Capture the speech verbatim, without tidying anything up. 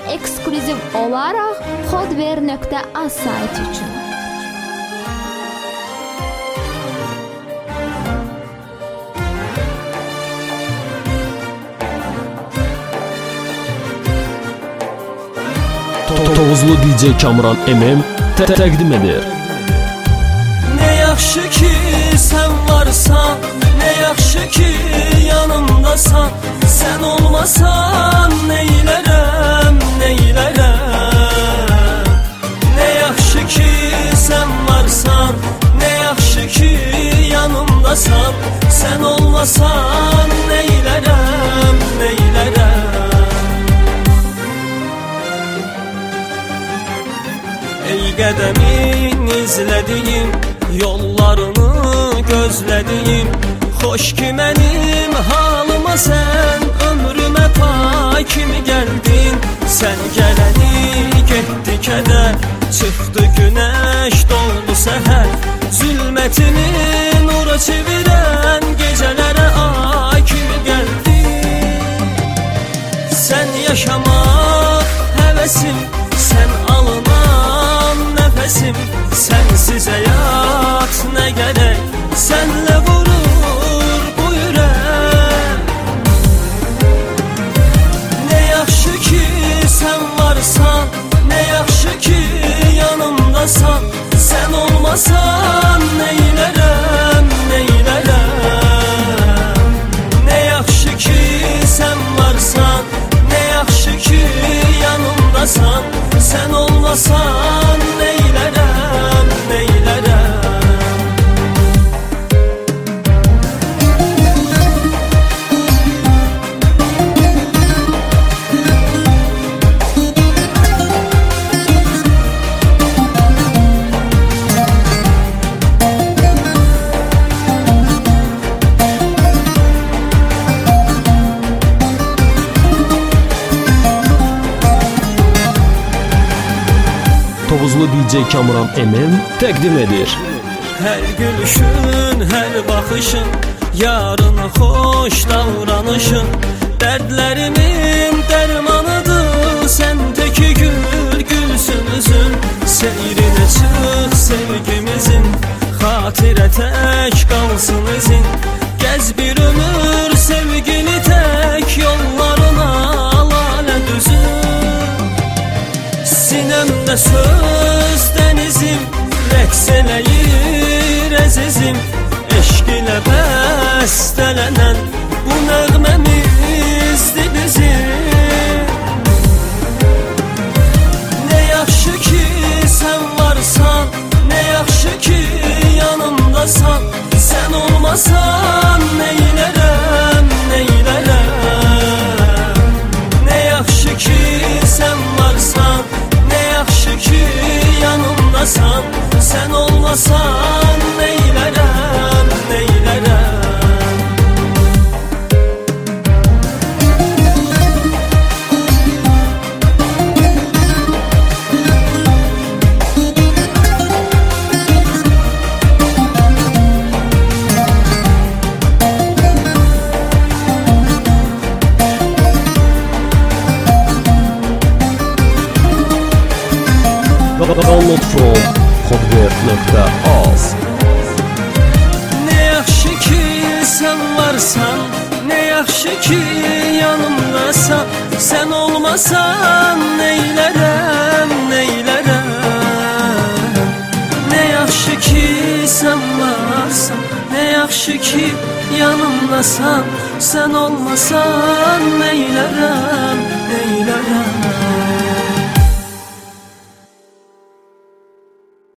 ekskluziv olaraq podver nokta az sayti üçün. Tovuzlu D J Kamran M M təqdim edir. Ne yaxşı ki sen varsan, ne yaxşı ki yanımdasan. Sen olmasan neylərəm, neylərəm. Ne yaxşı ki sen varsan, ne yaxşı ki yanımdasan. Sen olmasan neylərəm, neylərəm. Ey qədəmin izlədiyim, yollarını gözlədiyim. Xoş ki mənim halıma sən, ömrümə pay kimi gəldin. Sən gələni getdi kədər, çıxdı günəş, doldu səhər. Zülmətini nura çevirən gecələrə ay kimi gəldin. Sən yaşamaq həvəsim, sən alınan nəfəsim. Sensiz həyat nə gərək, sənlə vurur bu ürək. Ne yaxşı ki sen varsan, ne yaxşı ki yanımdasan. Sen olmasan neylərəm, neylərəm. Ne yaxşı ki sen varsan, ne yaxşı ki yanımdasan. Sen olmasan neylərəm, neylərəm. Tovuzlu D J Kamran M M təqdim edir. Hər gülüşün, hər baxışın, yarına xoş davranışın. Dərdlərimin dərmanıdır, səndəki gül gülsün üzün. Seyrinə çıx sevgimizin, xatirə tək qalsın izin. Gəz bir ömür sevgini tək, yollarına lalə düzün. Sinemde söz denizim, rəqs eləyir əzizim. Eşq ilə bəstələnən bu nəğməmizdir bizim. Ne yaxşı ki sen varsan, ne yaxşı ki yanımdasan. Sen olmasan neylərəm, neylərəm. Ne yaxşı ki sen varsan, ne yaxşı ki yanımdasan. Sen olmasan neylərəm, neylərəm. Download from podver nokta az. Ne yaxşı ki sen varsan, ne yaxşı ki yanımdasan. Sen olmasan neylərəm, neylərəm. Ne yaxşı ki sen varsan, ne yaxşı ki yanımdasan. Sen olmasan neylərəm.